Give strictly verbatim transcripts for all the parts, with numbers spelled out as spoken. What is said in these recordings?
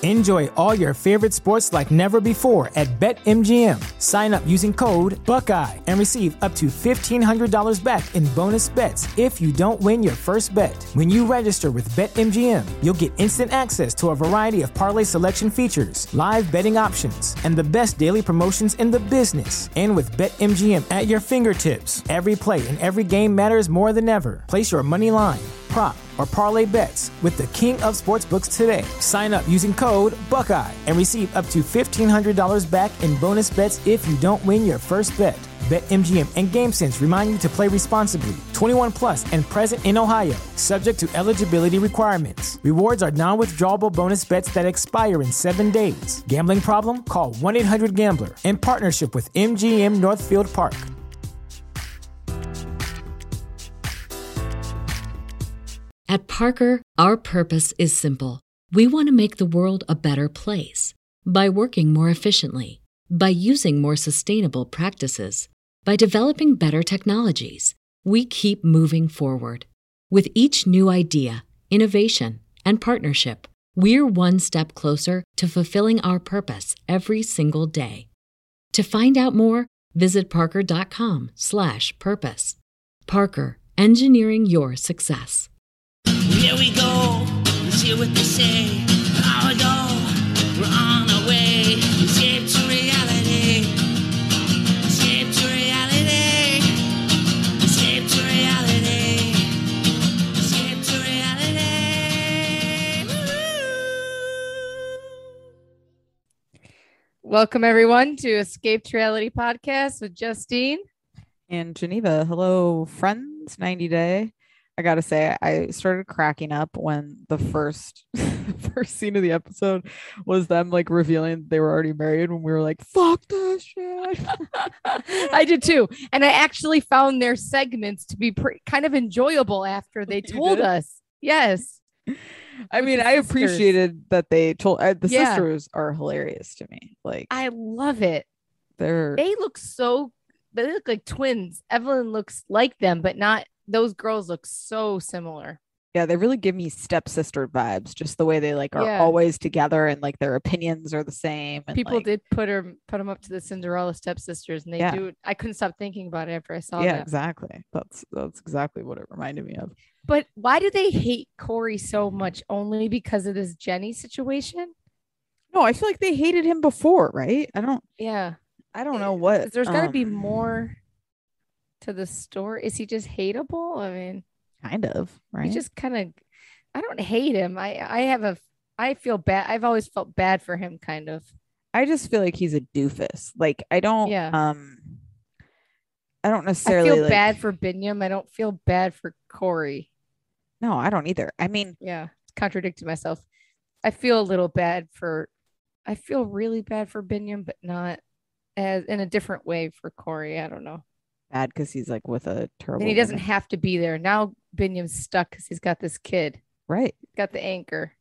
Enjoy all your favorite sports like never before at BetMGM. Sign up using code Buckeye and receive up to fifteen hundred dollars back in bonus bets if you don't win your first bet. When you register with BetMGM, you'll get instant access to a variety of parlay selection features, live betting options, and the best daily promotions in the business. And with BetMGM at your fingertips, every play and every game matters more than ever. Place your money line, prop, or parlay bets with the king of sportsbooks today. Sign up using code Buckeye and receive up to fifteen hundred dollars back in bonus bets if you don't win your first bet. BetMGM and GameSense remind you to play responsibly. twenty-one plus and present in Ohio, subject to eligibility requirements. Rewards are non-withdrawable bonus bets that expire in seven days. Gambling problem? Call one eight hundred gambler in partnership with M G M Northfield Park. At Parker, our purpose is simple. We want to make the world a better place by working more efficiently, by using more sustainable practices, by developing better technologies. We keep moving forward. With each new idea, innovation, and partnership, we're one step closer to fulfilling our purpose every single day. To find out more, visit parker.com slash purpose. Parker, engineering your success. Here we go, let's hear what they say. Now we go, we're on our way. Escape to reality. Escape to reality. Escape to reality. Escape to reality. Woo! Welcome everyone to Escape to Reality podcast with Justine and Geneva. Hello, friends. ninety day. I gotta say, I started cracking up when the first first scene of the episode was them like revealing they were already married when we were like, fuck this shit. I did too. And I actually found their segments to be pre- kind of enjoyable after they told us. Yes. I mean, I sisters. appreciated that they told uh, the yeah. sisters are hilarious to me. Like, I love it. They're they look so they look like twins. Evelyn looks like them, but not. Those girls look so similar. Yeah, they really give me stepsister vibes, just the way they like are yeah. always together and like their opinions are the same. And, People like, did put her put them up to the Cinderella stepsisters, and they yeah. do. I couldn't stop thinking about it after I saw yeah, that. exactly. That's that's exactly what it reminded me of. But why do they hate Corey so much? Only because of this Jenny situation? No, I feel like they hated him before, right? I don't. Yeah, I don't know what. There's got to um, be more to the story. Is he just hateable? I mean, kind of, right? He just kind of. I don't hate him. I I have a. I feel bad. I've always felt bad for him, kind of. I just feel like he's a doofus. Like I don't. Yeah. Um. I don't necessarily I feel like, bad for Binyam. I don't feel bad for Corey. No, I don't either. I mean, yeah, contradicting myself. I feel a little bad for. I feel really bad for Binyam, but not as in a different way for Corey. I don't know. Bad because he's like with a terrible. And he doesn't woman. have to be there now. Binyam's stuck because he's got this kid. Right. He's got the anchor.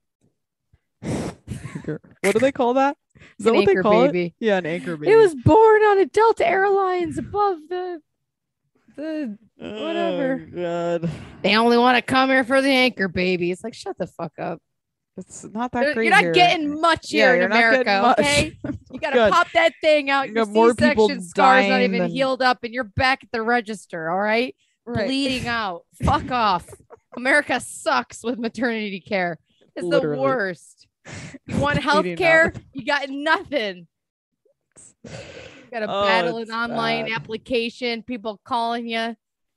Anchor. What do they call that? Is an that what anchor they call baby. it? Yeah, an anchor baby. It was born on a Delta Airlines above the the whatever. Oh, God. They only want to come here for the anchor baby. It's like, shut the fuck up. It's not that You're, great. you're not here. getting much here yeah, in America, okay? You gotta God. pop that thing out. You Your got more people C-section scar's not dying even than- healed up, and you're back at the register. All right, Right. bleeding out. Fuck off. America sucks with maternity care. It's Literally. the worst. You want health Bleeding care? out. You got nothing. You got to Oh, battle it's an online bad. application. People calling you.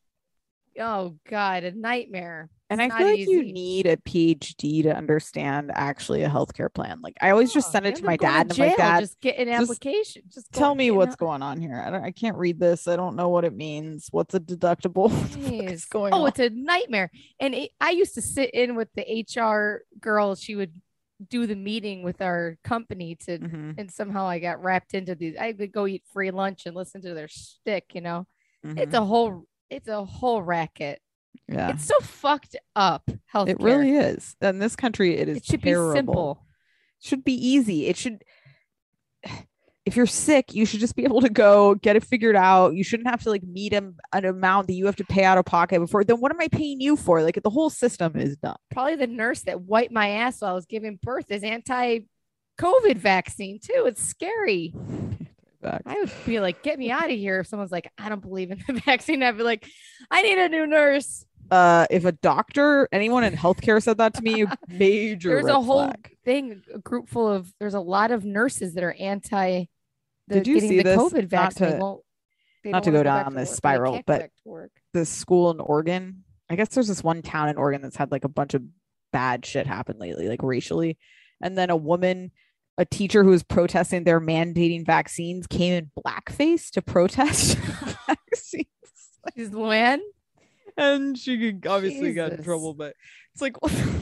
Oh God, a nightmare. And It's I feel not like you easy. need a P H D to understand actually a healthcare plan. Like I always just Oh, send you it to end my up going dad. And I'm like, jail. Dad, just get an just application. Just go tell me get what's an- going on here. I don't. I can't read this. I don't know what it means. What's a deductible? What the fuck is Jeez. going oh, on? it's a nightmare. And it, I used to sit in with the H R girl. She would do the meeting with our company to, Mhm, and somehow I got wrapped into these. I would go eat free lunch and listen to their shtick. You know, it's mhm. a whole, it's a whole racket. Yeah, It's so fucked up. Healthcare. it really is. In this country, it is. It should terrible. be simple. It should be easy. It should. If you're sick, you should just be able to go get it figured out. You shouldn't have to like meet an, an amount that you have to pay out of pocket before. Then what am I paying you for? Like the whole system is dumb. Probably the nurse that wiped my ass while I was giving birth is anti COVID vaccine too. It's scary. Facts. I would be like, get me out of here. If someone's like, I don't believe in the vaccine, I'd be like, I need a new nurse. Uh, if a doctor, anyone in healthcare said that to me, major. There's red a whole flag. thing, a group full of, there's a lot of nurses that are anti the, Did you getting see the this? COVID Not vaccine. to- Won't- they not don't to wanna go back down this work. They spiral, can't but- go back to work. The school in Oregon. I guess there's this one town in Oregon that's had like a bunch of bad shit happen lately, like racially. And then a woman, a teacher who was protesting their mandating vaccines, came in blackface to protest vaccines. Is Luann? And she obviously got in Jesus. trouble, but it's like,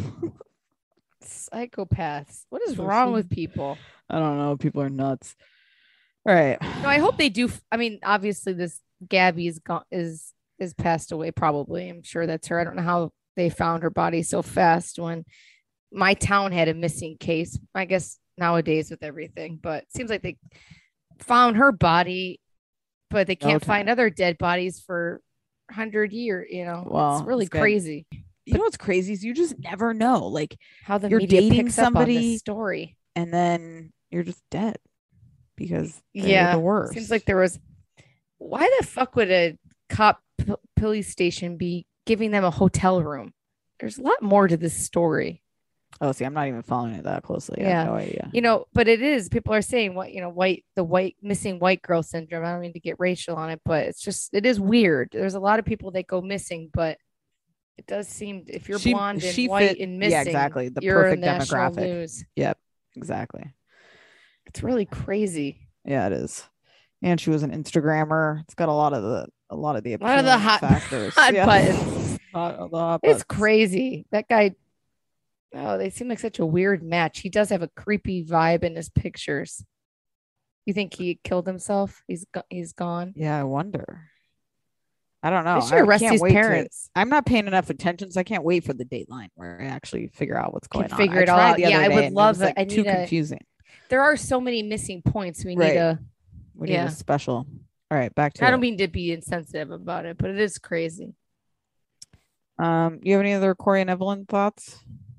Psychopaths. What is So wrong stupid. with people? I don't know. People are nuts. All right. No, I hope they do. f- I mean, obviously, this Gabby is gone, is is passed away. Probably, I'm sure that's her. I don't know how they found her body so fast when my town had a missing case. I guess nowadays with everything, but it seems like they found her body, but they No can't time. find other dead bodies for a hundred years. You know, Well, it's really it's good. crazy You know what's crazy is you just never know. Like, how the You're media dating picks up on somebody- this story. and then you're just dead because they're Yeah, the worst. seems like there was. Why the fuck would a cop p- police station be giving them a hotel room? There's a lot more to this story, Oh, see, I'm not even following it that closely. I Yeah. have no idea. you know. But it is. People are saying what you know, white the white missing white girl syndrome. I don't mean to get racial on it, but it's just it is weird. There's a lot of people that go missing, but it does seem if you're She- blonde and she white fit- and yeah, missing, exactly, the you're perfect in national demographic. news. Exactly. It's really crazy. Yeah, it is. And she was an Instagrammer. It's got a lot of the a lot of the A lot of the appealing hot- factors. hot Yeah. buttons. Hot- the hot It's buttons. crazy. That guy. Oh, they seem like such a weird match. He does have a creepy vibe in his pictures. You think he killed himself? He's go- he's gone. Yeah, I wonder. I don't know. They should I arrest can't his wait to- parents. I'm not paying enough attention, so I can't wait for the Dateline where I actually figure out what's Can going on. figure I it all tried out. the Yeah, other I day would and love it. Was, it. like, I too need a- confusing. There are so many missing points. We Right. need a. We need yeah. a special. All right, back to I don't it. mean to be insensitive about it, but it is crazy. Um, you have any other Corey and Evelyn thoughts?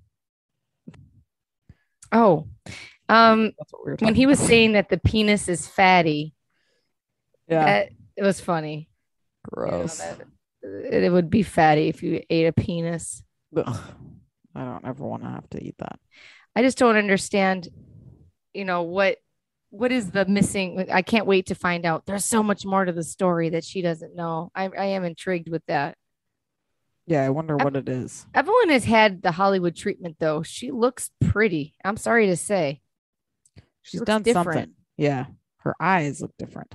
Oh, um, That's what we were when talking he was about. saying that the penis is fatty, Yeah, that it was funny. You know, gross. that it would be fatty if you ate a penis. Ugh. I don't ever want to have to eat that. I just don't understand, you know, what what is the missing? I can't wait to find out. There's so much more to the story that she doesn't know. I, I am intrigued with that. Yeah, I wonder Ev- what it is. Evelyn has had the Hollywood treatment, though. She looks pretty. I'm sorry to say. She She's looks done different. something. Yeah, her eyes look different.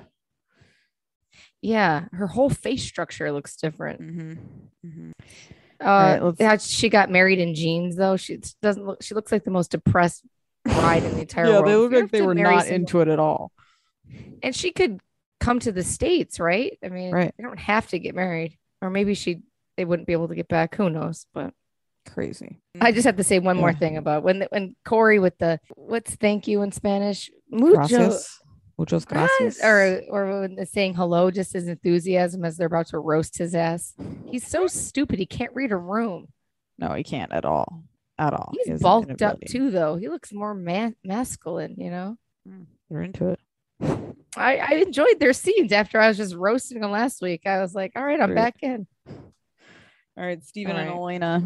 Yeah, her whole face structure looks different. Mm-hmm. Mm-hmm. Uh, right, let's- yeah, she got married in jeans, though. She doesn't look. She looks like the most depressed bride in the entire Yeah, world. they If look you like have they to were marry not someone- into it at all. And she could come to the States, right? I mean, Right. they don't have to get married, or maybe she they wouldn't be able to get back. Who knows? But Crazy. I just have to say one more Yeah. thing about when when Corey with the what's thank you in Spanish, mucho, Gracias. Muchas gracias. or or when they're saying hello, just his enthusiasm as they're about to roast his ass. He's so stupid. He can't read a room. No, he can't at all. At all. He He's has an bulked up inability. too, though. He looks more ma- masculine, you know. They're into it. I, I enjoyed their scenes after I was just roasting them last week. I was like, all right, I'm Great. back in. All right, Stephen All and right. Elena.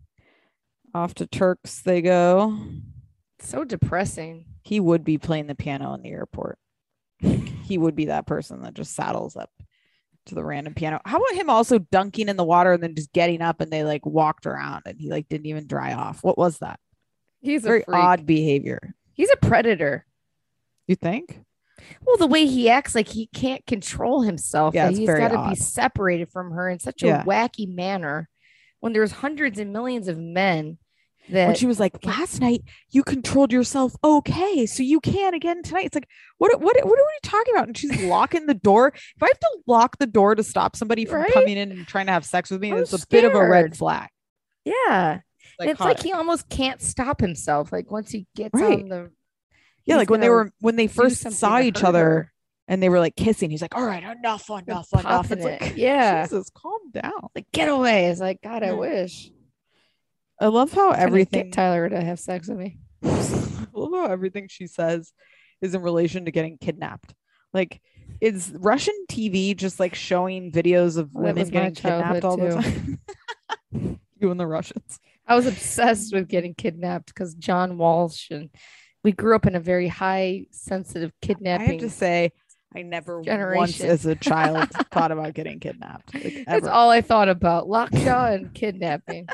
Off to Turks they go. So depressing. He would be playing the piano in the airport. He would be that person that just saddles up to the random piano. How about him also dunking in the water and then just getting up and they like walked around and he like didn't even dry off? What was that? He's a Very freak. odd behavior. He's a predator. You think? Well, the way he acts like he can't control himself. Yeah, that it's he's very got to odd. be separated from her in such a Yeah. wacky manner when there's hundreds and millions of men When that she was like, last night you controlled yourself okay, so you can again tonight. It's like, what what what are we talking about? And she's locking the door. If I have to lock the door to stop somebody from Right? coming in and trying to have sex with me, I'm it's a bit of a red scared. flag. yeah. And it's like Psychotic. he almost can't stop himself. Like once he gets Right. on the Yeah, he's like when they gonna were when they do first something saw to each hurt other her. and they were like kissing. He's like, all right, enough, enough, enough. popping It's like, it. Yeah. Jesus, calm down. Like get away. It's like God, I Yeah. wish. I love how Trying to everything get Tyler to have sex with me. love how everything she says is in relation to getting kidnapped. Like, is Russian T V just like showing videos of Well, that women was my getting kidnapped all the childhood, time? You and the Russians. I was obsessed with getting kidnapped because John Walsh, and we grew up in a very high sensitive I kidnapping. have to say, I never once generation. as a child thought about getting kidnapped. Like, That's ever. all I thought about. Lockjaw and kidnapping.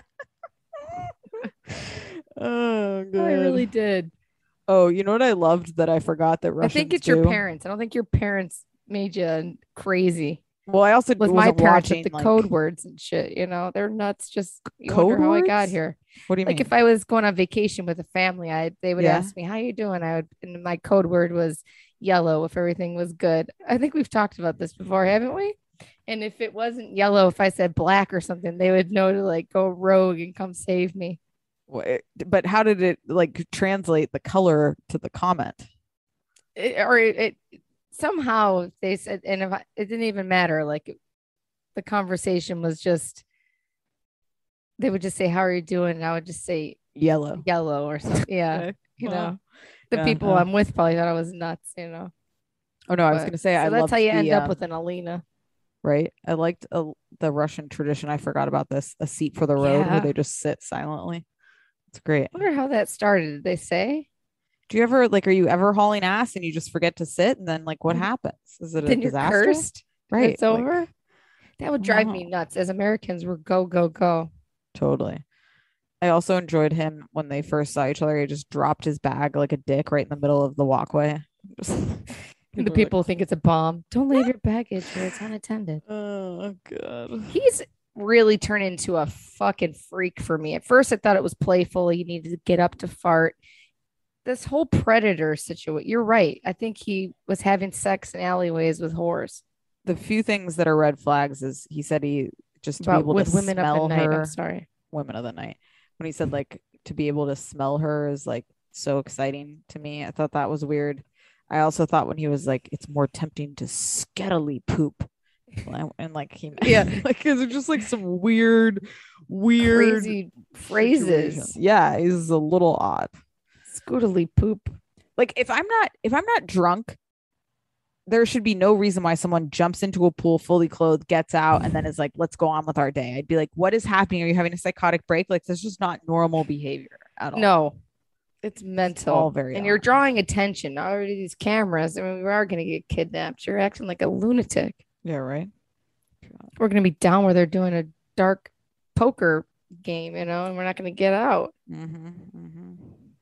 Oh, good. I really did. Oh, you know what I loved that I forgot that Russians I think it's do? your parents. I don't think your parents made you crazy. Well, I also With my wasn't parents watching with the like, code words and shit, you know, they're nuts. Just you Code wonder how I got words? here. What do you Like mean? if I was going on vacation with a family, I they would Yeah. ask me, "How you doing?" I would, and my code word was yellow if everything was good. I think we've talked about this before, haven't we? And if it wasn't yellow, if I said black or something, they would know to like go rogue and come save me. Wha- But how did it like translate the color to the comment? It, or it, it somehow they said, and if I, it didn't even matter. Like the conversation was just, they would just say, "How are you doing?" And I would just say Yellow. yellow or something. Yeah, Okay. you Wow. know, the Yeah, people no. I'm with probably thought I was nuts. You know. Oh no, I was But- gonna say so I that's loved how you the, end up um, with an Alina. right. I liked uh, the Russian tradition. I forgot about this. A seat for the road where Yeah. they just sit silently. It's great. I wonder how that started. Did they say? Do you ever like? Are you ever hauling ass and you just forget to sit and then like what happens? Is it a Then you're disaster? cursed. Right. It's like, over. That would drive me wow. nuts. As Americans, we're go go go. Totally. I also enjoyed him when they first saw each other. He just dropped his bag like a dick right in the middle of the walkway. Just, And the people think it's a bomb. Don't leave your baggage here. It's unattended. Oh god. He's really turned into a fucking freak for me. At first, I thought it was playful. He needed to get up to fart. This whole predator situation. You're right. I think he was having sex in alleyways with whores. The few things that are red flags is he said he just to be About able with to women up smell at night. her. I'm sorry. Women of the night. When he said like to be able to smell her is like so exciting to me. I thought that was weird. I also thought when he was like, it's more tempting to skettily poop. And, and like he Yeah. like it's just like some weird, weird Crazy situation. phrases. Yeah, he's a little odd. Scootily poop. Like if I'm not if I'm not drunk, there should be no reason why someone jumps into a pool fully clothed, gets out, and then is like, let's go on with our day. I'd be like, what is happening? Are you having a psychotic break? Like, this is just not normal behavior at all. No, it's mental. all very and you're odd. drawing attention. Already these cameras. I mean, we are going to get kidnapped. You're acting like a lunatic. Yeah, right. We're going to be down where they're doing a dark poker game, you know, and we're not going to get out. Mm-hmm, mm-hmm.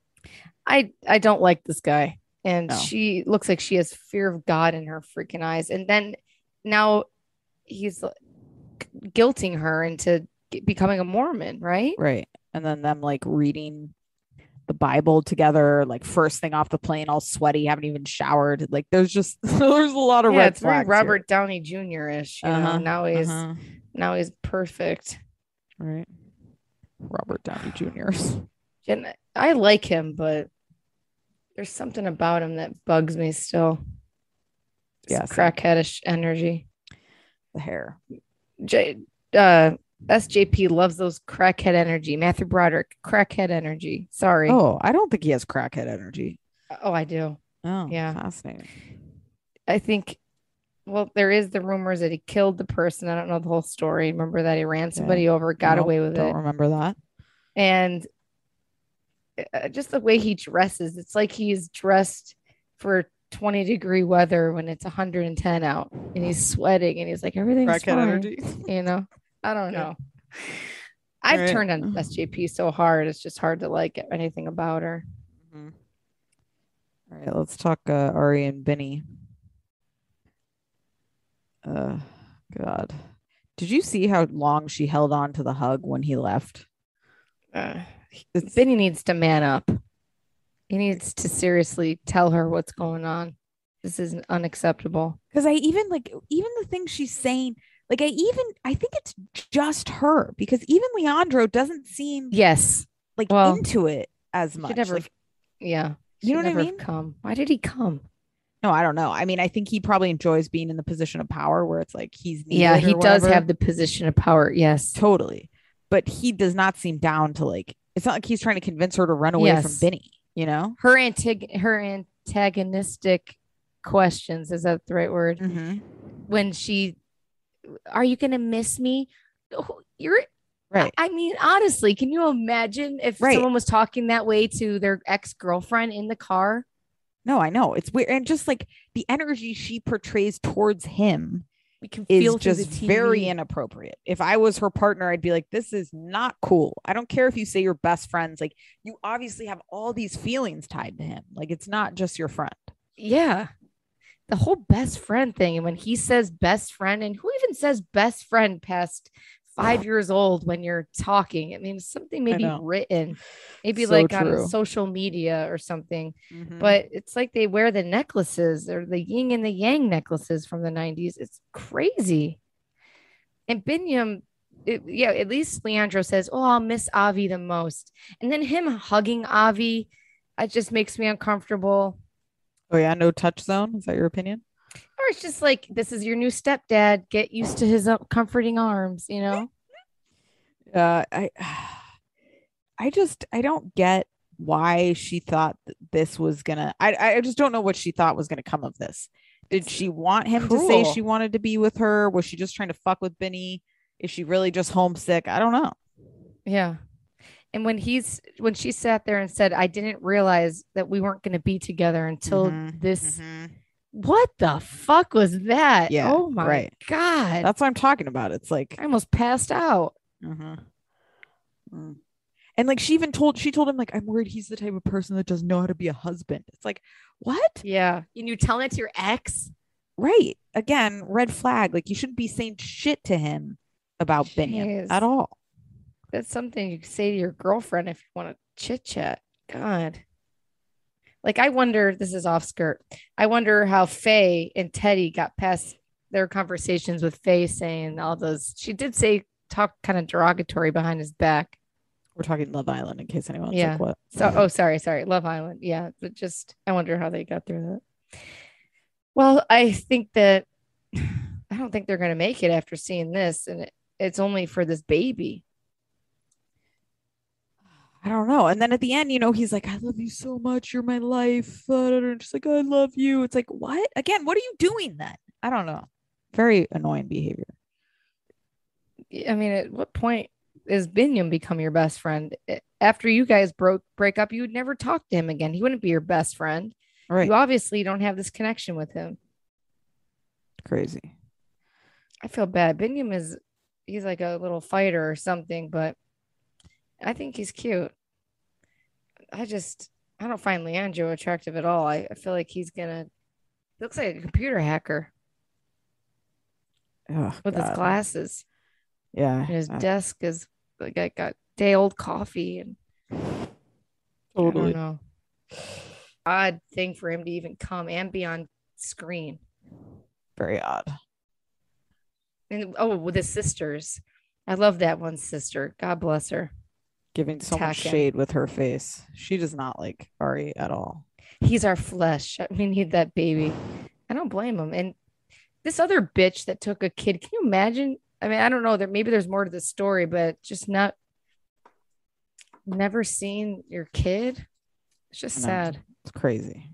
I I don't like this guy. And No. she looks like she has fear of God in her freaking eyes. And then now he's like, guilting her into g- becoming a Mormon, right? Right. And then them like reading the Bible together, like first thing off the plane, all sweaty, haven't even showered. Like there's just there's a lot of Yeah, red it's very flags. Robert Downey Junior ish. You Uh-huh, know, now he's here. Uh-huh. now he's perfect. Right. Robert Downey Junior And I like him, but there's something about him that bugs me still. Yeah, Yes, same. crackheadish energy. The hair. J, uh, S J P loves those crackhead energy. Matthew Broderick, crackhead energy. Sorry. Oh, Oh, I don't think he has crackhead energy. I do. Oh, Yeah. fascinating. I think. Well, there is the rumors that he killed the person. I don't know the whole story. Remember that he ran somebody over, got Nope, away with don't it, remember that. and uh, just the way he dresses, it's like he's dressed for twenty degree weather when it's one hundred ten out, and he's sweating, and he's like, everything's Crackhead fine. energy. You know, I don't Okay. know. I've Alright. turned on S J P so hard; it's just hard to like anything about her. Mhm. All right, let's talk uh, Ari and Benny. Uh, God, did you see how long she held on to the hug when he left? Uh, It's Benny needs to man up. He needs to seriously tell her what's going on. This is unacceptable. because I even like even the things she's saying. Like I even I think it's just her because even Leandro doesn't seem Yes. like well, into it as Should much. never. Like, Yeah. You know should what I never have mean? Come. Why did he come? no, I don't know. I mean, I think he probably enjoys being in the position of power where it's like he's needed Yeah, or he does whatever. have the position of power. Yes. Totally, but he does not seem down to like. It's not like he's trying to convince her to run away from Yes. Benny. you know? Her antag- her antagonistic questions, is that the right word? Mm-hmm. When she, are you gonna miss me? Oh, You're Right. I mean, honestly, can you imagine if Right. someone was talking that way to their ex-girlfriend in the car? No, I know. It's weird. And just like the energy she portrays towards him We can is feel through just the T V. very inappropriate. If I was her partner, I'd be like, this is not cool. I don't care if you say you're best friends. Like, you obviously have all these feelings tied to him. Like, it's not just your friend. Yeah. The whole best friend thing. And when he says best friend, and who even says best friend past five years old when you're talking? I mean, something maybe know. written, maybe So like on true. social media or something. Mhm. But it's like they wear the necklaces or the yin and the yang necklaces from the nineties. It's crazy. And Binyam, it, yeah, at least Leandro says, oh, I'll miss Avi the most. And then him hugging Avi, it just makes me uncomfortable. Oh yeah, no touch zone. Is that your opinion? Or it's just like, this is your new stepdad. Get used to his uh, comforting arms, you know? Uh, I, I just I don't get why she thought that this was gonna. I I just don't know what she thought was gonna come of this. Did she want him to say Cruel. she wanted to be with her? Was she just trying to fuck with Benny? Is she really just homesick? I don't know. Yeah. And when he's when she sat there and said, I didn't realize that we weren't going to be together until Mhm, this. mhm. What the fuck was that? Yeah, Oh my right. God. That's what I'm talking about. It's like, I almost passed out. mhm. Mm. And like she even told she told him like, I'm worried he's the type of person that doesn't know how to be a husband. It's like, what? Yeah. And you telling it to your ex? Right. Again, red flag. Like you shouldn't be saying shit to him about Binion Jeez. at all. That's something you could say to your girlfriend if you want to chit chat. God. Like, I wonder, this is off skirt. I wonder how Faye and Teddy got past their conversations with Faye saying all those. She did say, talk kind of derogatory behind his back. We're talking Love Island in case anyone's Yeah. like, what? So, oh, sorry, sorry. Love Island. Yeah. But just, I wonder how they got through that. Well, I think that, I don't think they're going to make it after seeing this. And it, it's only for this baby. I don't know. And then at the end, you know, he's like, I love you so much. You're my life. Uh, just like, I love you. It's like, what? Again, what are you doing then? I don't know. Very annoying behavior. I mean, at what point is Binyam become your best friend? After you guys broke break up, you would never talk to him again. He wouldn't be your best friend. Right. You obviously don't have this connection with him. Crazy. I feel bad. Binyam is, he's like a little fighter or something, but I think he's cute. I just, I don't find Leandro attractive at all. I, I feel like he's gonna, he looks like a computer hacker Oh, with God. his glasses. Yeah. And his uh, desk is like, I got day old coffee and Totally. I don't know. Odd thing for him to even come and be on screen. Very odd. And oh, with his sisters. I love that one sister. God bless her. Giving so much Attacking. shade with her face. She does not like Ari at all. He's our flesh. We need that baby. I don't blame him. And this other bitch that took a kid, can you imagine? I mean, I don't know. There maybe there's more to the story, but just not never seen your kid. It's just I know. sad. It's crazy.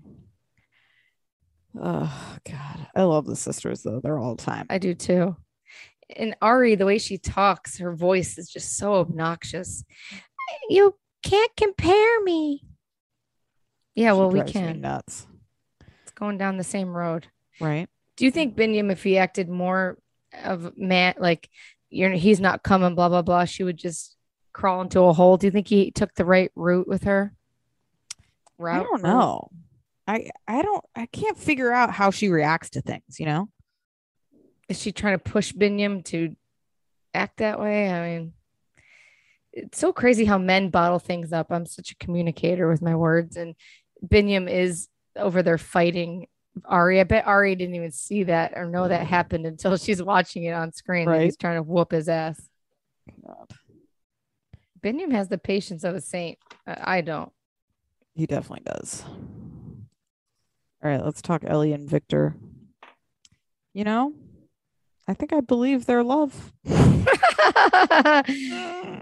Oh God. I love the sisters though. They're all time. I do too. And Ari, the way she talks, her voice is just so obnoxious. You can't compare me. Yeah, She well, we drives me can. nuts. It's going down the same road. Right. Do you think Binyam, if he acted more of man, like you're he's not coming, blah blah blah, she would just crawl into a hole? Do you think he took the right route with her? Route, I don't know. I I don't I can't figure out how she reacts to things, you know? Is she trying to push Binyam to act that way? I mean, it's so crazy how men bottle things up. I'm such a communicator with my words, and Binyam is over there fighting Ari. I bet Ari didn't even see that or know that happened until she's watching it on screen. Right. And he's trying to whoop his ass. God. Binyam has the patience of a saint. I I don't. He definitely does. All right, let's talk Ellie and Victor. You know, I think I believe their love.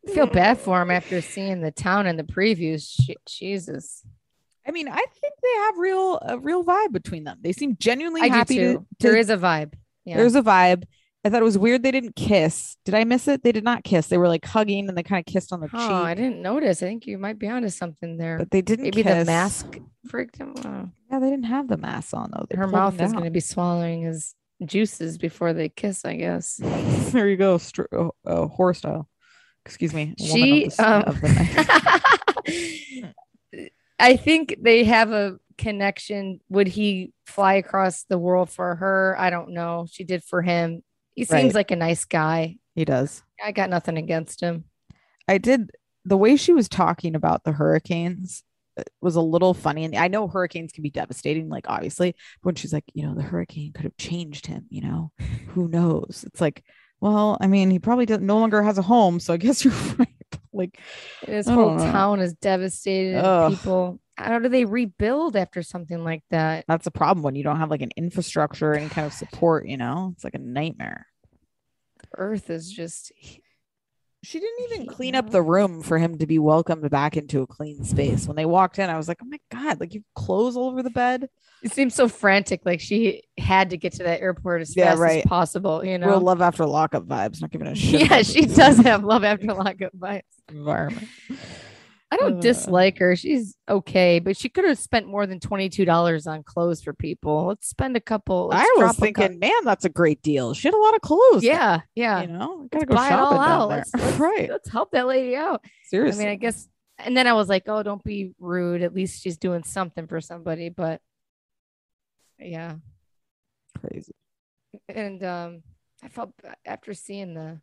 I feel bad for him after seeing the town in the previews. Je- Jesus. I mean, I think they have real a real vibe between them. They seem genuinely I do happy to, too. to- There is a vibe. Yeah. There's a vibe. I thought it was weird they didn't kiss. Did I miss it? They did not kiss. They were like hugging and they kind of kissed on the Oh, cheek. I didn't notice. I think you might be onto something there. But they didn't Maybe kiss. the mask freaked him out. Yeah, they didn't have the mask on though. They Her pulled mouth them is down. going to be swallowing his juices before they kiss, I guess. There you go. Str- oh, oh, horror style. Excuse me. woman She, of the, um, of the night. I think they have a connection. Would he fly across the world for her? I don't know. She did for him. He seems Right. like a nice guy. He does. I got nothing against him. I did. The way she was talking about the hurricanes uh, was a little funny. And I know hurricanes can be devastating, like obviously, but when she's like, you know, the hurricane could have changed him, you know, who knows? It's like, well, I mean, he probably doesn't, no longer has a home. So I guess you're right. Like, His I whole don't know. town is devastated. and Ugh. People, how do they rebuild after something like that? that's a problem when you don't have like an infrastructure or any kind of support, you know, it's like a nightmare. Earth is just She didn't even He- clean up the room for him to be welcomed back into a clean space. When they walked in, I was like, oh my God, like you have clothes all over the bed. it seems so frantic. Like she had to get to that airport as Yeah, fast right. as possible, you know? Real love after lockup vibes, not giving a shit. Yeah, about she the does have love after lockup vibes. environment. I don't Uh. dislike her. She's okay, but she could have spent more than twenty-two dollars on clothes for people. Let's spend a couple. let's I was drop a cou- thinking, man, that's a great deal. She had a lot of clothes. yeah, yeah. You know, gotta Let's go buy it shopping all down out. there. Let's, let's, right. let's help that lady out. Seriously. I mean, I guess, and then I was like, oh, don't be rude. At least she's doing something for somebody. But yeah, Crazy. and um, I felt b- after seeing the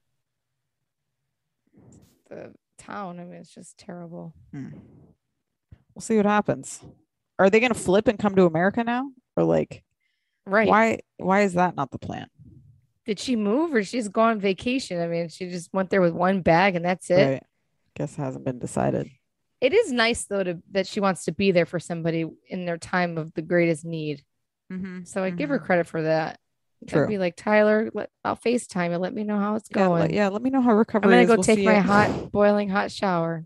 the town. I mean, it's just terrible. Hmm. We'll see what happens. Are they gonna flip and come to America now? Or like Right? why why is that not the plan? Did she move or she's gone on vacation? I mean, she just went there with one bag and that's it. Right. Guess hasn't been decided. It is nice though to that she wants to be there for somebody in their time of the greatest need. Mm-hmm. So I give her credit for that. True. I'd be like, Tyler, let, I'll FaceTime you. Let me know how it's Yeah, going. let, yeah, let me know how I'm recovery gonna is. go We'll take see my ya. hot, boiling hot shower.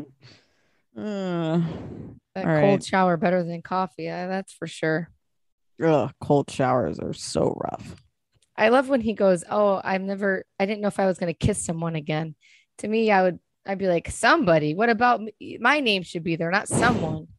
Uh, That All cold right. shower better than coffee. uh, that's for sure. ugh, cold showers are so rough. I love when he goes, "Oh, I've never. I didn't know if I was gonna kiss someone again." To me, I would. I'd be like, "Somebody. What about me? My name should be there, not someone."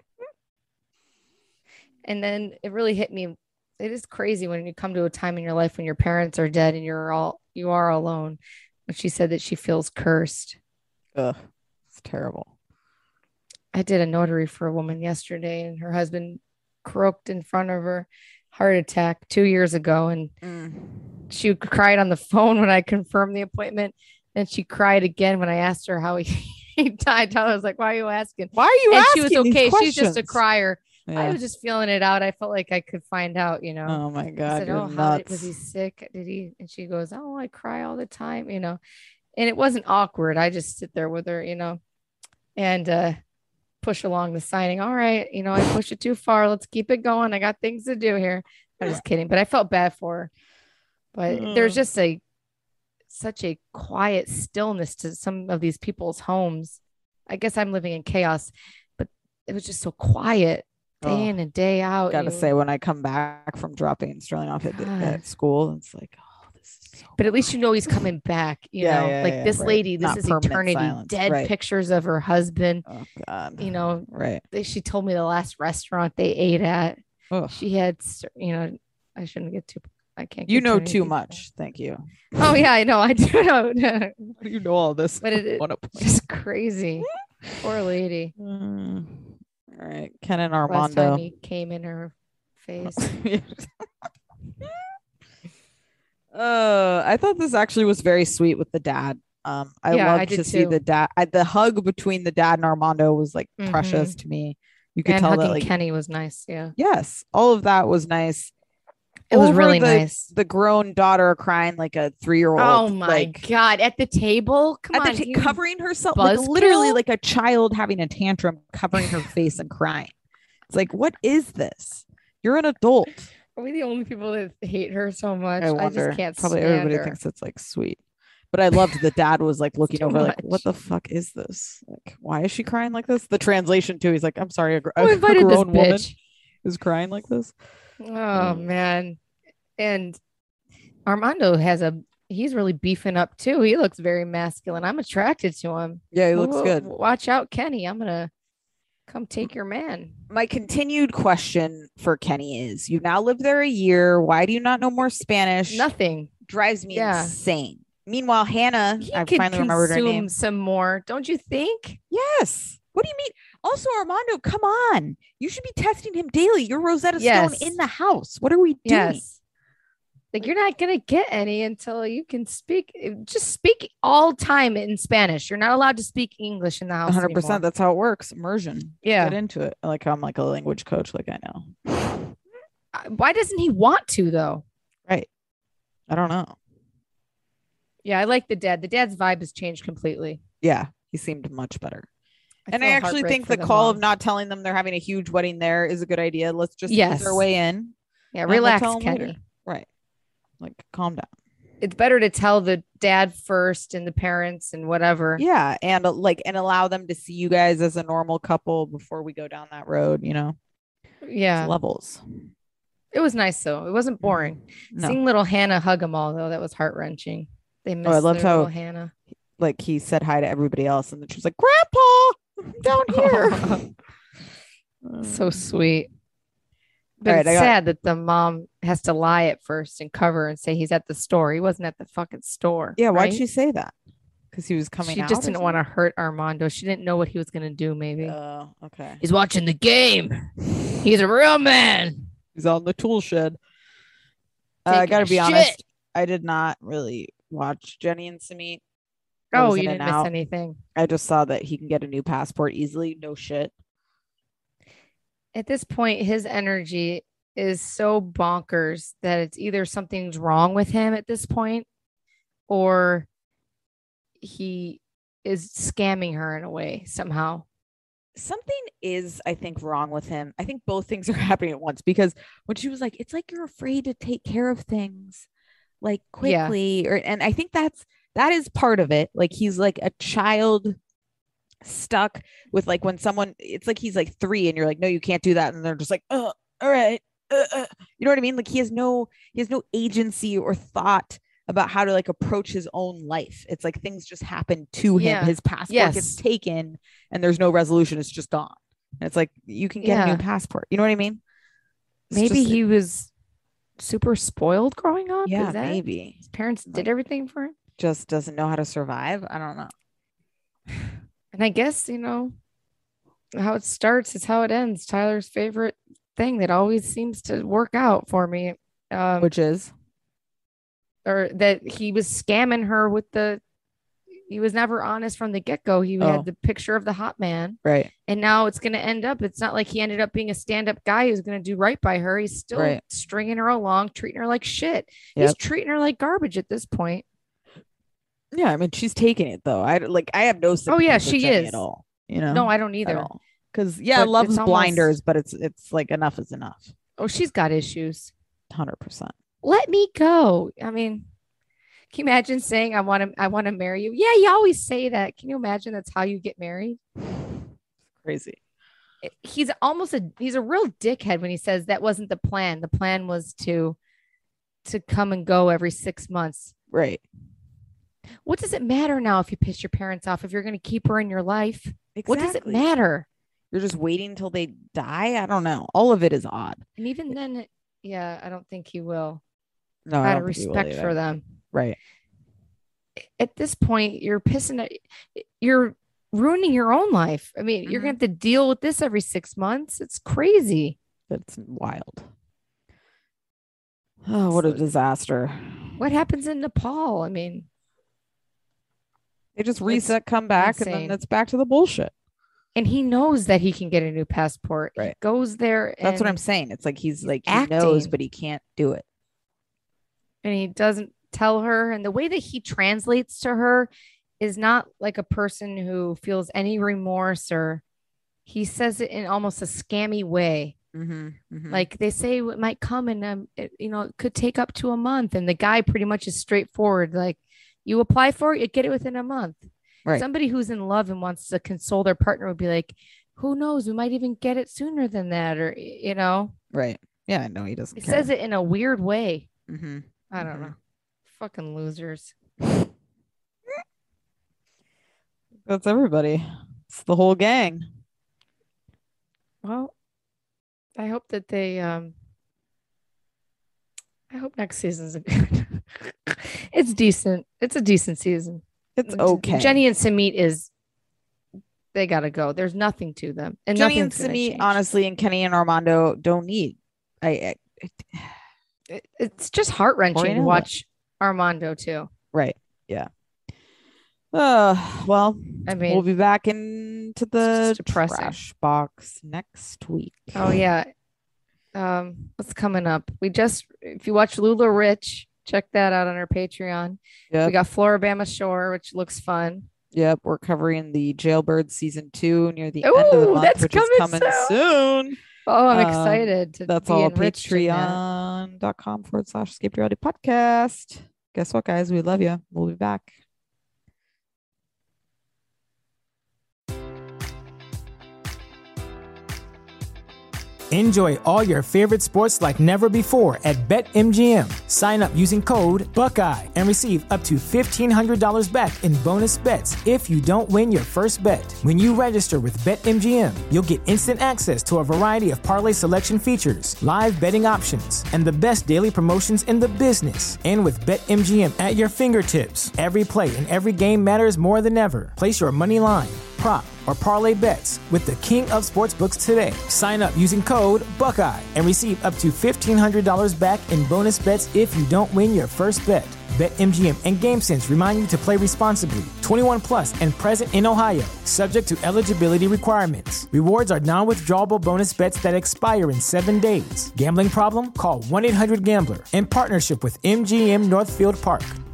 And then it really hit me. It is crazy when you come to a time in your life when your parents are dead and you're all you are alone. When she said that she feels cursed. Ugh, it's terrible. I did a notary for a woman yesterday, and her husband croaked in front of her, heart attack two years ago, and she cried on the phone when I confirmed the appointment. Then she cried again when I asked her how he, he died. I was like, "Why are you asking?" Why are you And asking she was these okay. She's just a questions? crier. I Yeah. was just feeling it out. I felt like I could find out, you know. Oh my I god, said, you're "Oh, how did, was nuts. he sick? Did he?" And she goes, "Oh, I cry all the time, you know." And it wasn't awkward. I just sit there with her, you know, and uh, push along the signing. All right, you know, I pushed it too far. Let's keep it going. I got things to do here. I'm just kidding, but I felt bad for her. But there's Mm. just a such a quiet stillness to some of these people's homes. I guess I'm living in chaos, but it was just so quiet day Oh, in and day out. Gotta You- say, when I come back from dropping Sterling off at, God. at school, it's like, oh, this is so. But at least you know he's coming back. You Yeah, know, yeah, like yeah, this right. lady, this Not is permanent eternity. silence, Dead right. pictures of her husband. Oh god. You know, Right. they, she told me the last restaurant they ate at. Ugh. She had, cer- you know, I shouldn't get too. I can't. You get know many too details. much. Thank you. Oh yeah, I know. I do know. How do you know all this? But it- What a It's just crazy. Poor lady. Mm. All right, Ken and Last Armando. time he came in her face. uh, I thought this actually was very sweet with the dad. Um, I Yeah, I loved did to see too. the dad. I, the hug between the dad and Armando was like precious to me. You could And tell hugging that, like, Kenny was nice. Yeah, yes, all of that was nice. it was Over really the, nice. The grown daughter crying like a three-year-old. Oh my like, god! At the table, come At on, the ta- you covering herself, like buzzkill? literally like a child having a tantrum, covering her face and crying. It's like, what is this? You're an adult. Are we the only people that hate her so much? I wonder. just can't Probably stand everybody her. thinks it's like sweet. But I loved the dad was like looking too over, like, much. what the fuck is this? Like, why is she crying like this? The translation too. He's like, I'm sorry, a, gr- Who a invited this grown woman bitch? is crying like this. Oh Mm. man. And Armando has a he's really beefing up too. He looks very masculine. I'm attracted to him. Yeah, he looks Whoa, good. Watch out, Kenny. I'm gonna come take your man. My continued question for Kenny is: you now lived there a year. Why do you not know more Spanish? Nothing. Drives me Yeah. insane. Meanwhile, Hannah, He I could finally remembered her consume name. some more, don't you think? Yes. What do you mean? Also, Armando, come on. You should be testing him daily. You're Rosetta Yes. Stone in the house. What are we doing? Yes. Like you're not gonna get any until you can speak. Just speak all time in Spanish. You're not allowed to speak English in the house. one hundred percent. anymore. That's how it works. Immersion. Yeah. Get into it. Like I'm like a language coach. Like I know. Uh, Why doesn't he want to though? Right. I don't know. Yeah, I like the dad. The dad's vibe has changed completely. Yeah. He seemed much better. and I feel actually heartbreak think for the call of mom. not telling them they're having a huge wedding there is a good idea. Let's just Yes. ease their way in. Yeah, and we'll relax, tell 'em later. Kenny. Right. Like calm down. It's better to tell the dad first and the parents and whatever. Yeah. And uh, like, and allow them to see you guys as a normal couple before we go down that road, you know, Yeah. It's levels. It was nice though. It wasn't boring. No. Seeing little Hannah hug them all though, that was heart wrenching. They missed I loved their how- little Hannah. Like he said hi to everybody else and then she was like, Grandpa, I'm down here. So sweet. But All right, it's I got- sad that the mom has to lie at first and cover and say he's at the store. He wasn't at the fucking store. Yeah. Why'd right? she say that? Because he was coming She out. just or didn't want to hurt Armando. She didn't know what he was going to do, maybe. something? Oh, okay. He's watching the game. He's a real man. He's on the tool shed. Uh, I Taking gotta a be shit. honest. I did not really watch Jenny and Samit. I Oh, was you in didn't and miss out. anything. I just saw that he can get a new passport easily. No shit. At this point, his energy is so bonkers that it's either something's wrong with him at this point or he is scamming her in a way somehow. Something is, I think, wrong with him. I think both things are happening at once because when she was like, it's like you're afraid to take care of things like Yeah. quickly. Or and I think that's that is part of it. Like he's like a child stuck with like when someone it's like he's like three and you're like, no, you can't do that. And they're just like, oh, all right. Uh, uh. You know what I mean? Like he has no he has no agency or thought about how to like approach his own life. It's like things just happen to him. Yeah. His passport Yes. gets taken and there's no resolution. It's just gone. And it's like you can get a Yeah. new passport. You know what I mean? It's Maybe just- he was super spoiled growing up. yeah, Is that- maybe His parents did Like- everything for him. just doesn't know how to survive. I don't know. And I guess, you know, how it starts is how it ends. Tyler's favorite thing that always seems to work out for me. Um, Which is or that he was scamming her with the, he was never honest from the get go. He Oh. had the picture of the hot man. right. And now it's going to end up, it's not like he ended up being a stand up guy who's going to do right by her. He's still Right. stringing her along, treating her like shit. He's Yep. treating her like garbage at this point. Yeah, I mean she's taking it though. I like I have no sympathy Oh, yeah, for she Jenny is. at all. You know, No, I don't at either. all. Because yeah, But love's it's almost- blinders, but it's it's like enough is enough. Oh, she's got issues. Hundred percent. Let me go. I mean, can you imagine saying I want to I want to marry you? Yeah, you always say that. Can you imagine that's how you get married? Crazy. It- He's almost a he's a real dickhead when he says that wasn't the plan. The plan was to to come and go every six months. Right. What does it matter now if you piss your parents off if you're going to keep her in your life? Exactly. What does it matter? You're just waiting until they die. I don't know. All of it is odd. And even then, yeah, I don't think he will. No, I Out of don't think he will respect either. for them. Right. At this point, you're pissing it. You're ruining your own life. I mean, you're Mhm. going to have to deal with this every six months. It's crazy. That's wild. Oh, what a So- disaster. What happens in Nepal? I mean, They just It's reset, come back, and insane. then it's back to the bullshit. and he knows that he can get a new passport. He Right. goes there. That's what I'm and- saying. It's like he's like he knows, acting. but he can't do it. and he doesn't tell her. And the way that he translates to her is not like a person who feels any remorse, or he says it in almost a scammy way. Mm-hmm, Like they say it might come in, um, it, you know, it could take up to a month. And the guy pretty much is straightforward. Like, You apply for it, you get it within a month. Right. Somebody who's in love and wants to console their partner would be like, who knows? We might even get it sooner than that. Or, you know, Right. Yeah. No, he doesn't it care. says it in a weird way. Mm-hmm. I don't Mhm. know. Fucking losers. That's everybody. It's the whole gang. Well, I hope that they, um, I hope next season's a good. It's decent. It's a decent season. It's okay. Jenny and Samit is, they got to go. There's nothing to them. And Jenny and nothing's gonna Samit, change. honestly, and Kenny and Armando don't need. I, I It- it's just heart wrenching to Oriana. watch Armando too. right. Yeah. Uh, well, I mean, we'll be back into the just depressing. trash box next week. oh yeah. Um, what's coming up? We just, if you watch Lula Rich, check that out on our Patreon. Yep. We got Floribama Shore, which looks fun. Yep, we're covering the Jailbird season two near the end of the Ooh, month, that's which is coming coming soon. Oh, I'm Um, excited to That's be all enriched in that. patreon.com forward slash escape reality podcast. Guess what, guys? We love you. We'll be back. Enjoy all your favorite sports like never before at BetMGM. Sign up using code Buckeye and receive up to fifteen hundred dollars back in bonus bets if you don't win your first bet. When you register with BetMGM, you'll get instant access to a variety of parlay selection features, live betting options, and the best daily promotions in the business. And with BetMGM at your fingertips, every play and every game matters more than ever. Place your money line, prop, or parlay bets with the king of sportsbooks today. Sign up using code Buckeye and receive up to fifteen hundred dollars back in bonus bets if you don't win your first bet. BetMGM and GameSense remind you to play responsibly. twenty-one plus and present in Ohio, subject to eligibility requirements. Rewards are non-withdrawable bonus bets that expire in seven days. Gambling problem? Call one eight hundred gambler in partnership with M G M Northfield Park.